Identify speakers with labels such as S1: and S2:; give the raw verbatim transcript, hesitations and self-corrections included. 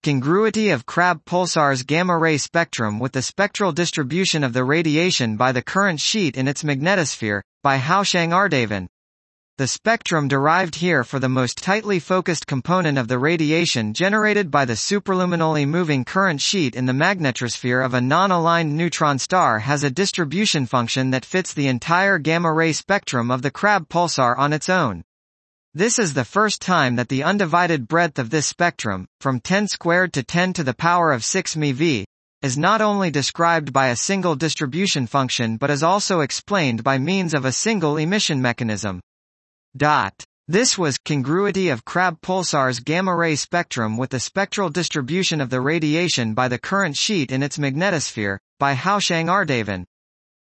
S1: Congruity of Crab pulsar's gamma-ray spectrum with the spectral distribution of the radiation by the current sheet in its magnetosphere, by Houshang Ardavan. The spectrum derived here for the most tightly focused component of the radiation generated by the superluminally moving current sheet in the magnetosphere of a non-aligned neutron star has a distribution function that fits the entire gamma-ray spectrum of the Crab pulsar on its own. This is the first time that the undivided breadth of this spectrum, from ten squared to ten to the power of six MeV, is not only described by a single distribution function but is also explained by means of a single emission mechanism. Dot. This was congruity of Crab pulsar's gamma-ray spectrum with the spectral distribution of the radiation by the current sheet in its magnetosphere, by Houshang Ardavan.